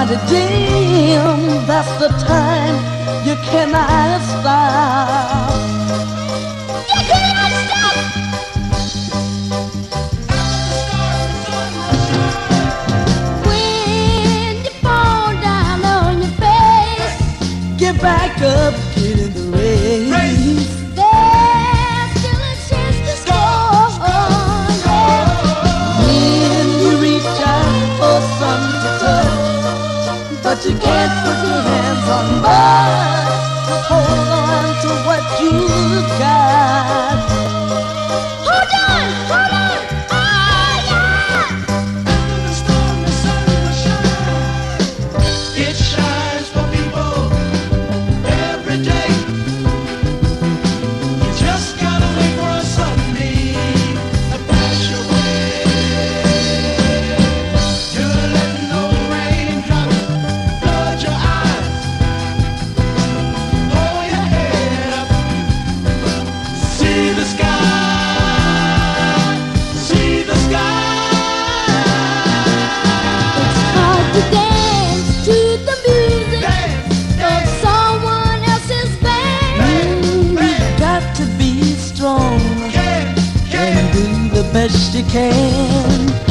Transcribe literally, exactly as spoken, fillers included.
light it dim, that's the time you cannot stop. You cannot stop. When you fall down on your face, Get back up, get in the race. there's still a chance to score. Yeah. When you reach out for something to touch, but you can't put your hands on much. Hold on to what you got. Hold on, hold on, hold on. It shines for people every day. You just gotta wait for a sunbeam to pass your way. You're letting those raindrops flood your eyes. Hold your head up, see the sky, see the sky. It's hard to dance to the music Dance, of dance, someone else's band. You've got to be strong yeah, and yeah. do the best you can.